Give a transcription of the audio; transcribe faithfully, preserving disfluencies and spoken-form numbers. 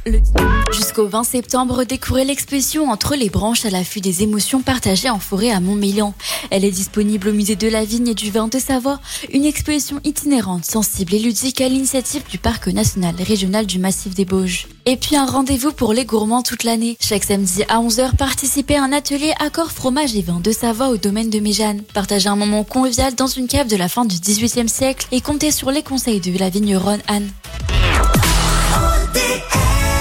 Le... Jusqu'au vingt septembre, découvrez l'exposition Entre les branches à l'affût des émotions partagées en forêt à Montmélian. Elle est disponible au musée de la Vigne et du Vin de Savoie, une exposition itinérante, sensible et ludique à l'initiative du Parc national et régional du Massif des Bauges. Et puis un rendez-vous pour les gourmands toute l'année. Chaque samedi à onze heures, participez à un atelier accord fromage et vin de Savoie au domaine de Méjeanne. Partagez un moment convivial dans une cave de la fin du dix-huitième siècle et comptez sur les conseils de la vigneronne Anne.